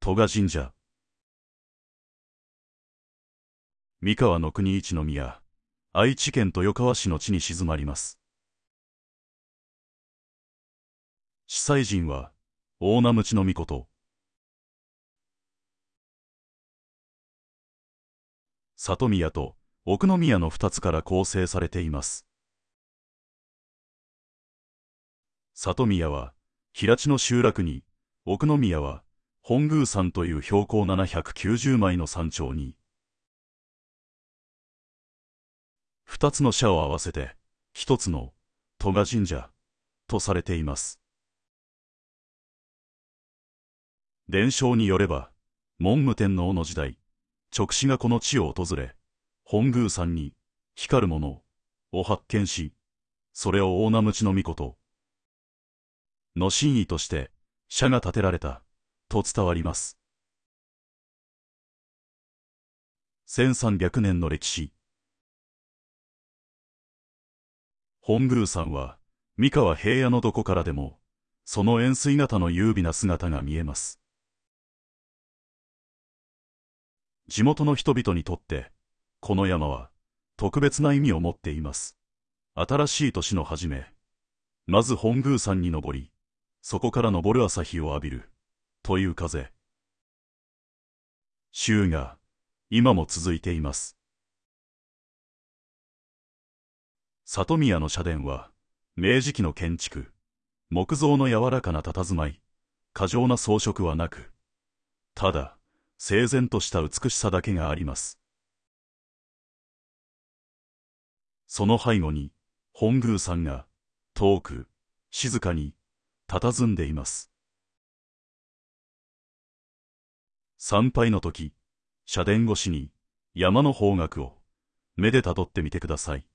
戸賀神社。三河国一宮、愛知県豊川市の地に静まります。司祭神は、大名鞭命。里宮と奥宮の2つから構成されています。里宮は、平地の集落に、奥宮は、本宮山という標高790枚の山頂に、2つの社を合わせて、1つの戸賀神社とされています。伝承によれば、文武天皇の時代、勅使がこの地を訪れ、本宮山に光るものを発見し、それを大名鞭命の神意として社が建てられたと伝わります。1300年の歴史。本宮山は三河平野のどこからでもその円錐形の優美な姿が見えます。地元の人々にとってこの山は特別な意味を持っています。新しい年の初め、まず本宮山に登り、そこから昇る朝日を浴びるという風習が今も続いています。里宮の社殿は明治期の建築、木造の柔らかな佇まい、過剰な装飾はなく、ただ整然とした美しさだけがあります。その背後に本宮山が遠く静かに佇んでいます。参拝の時、社殿越しに山の方角を目でたどってみてください。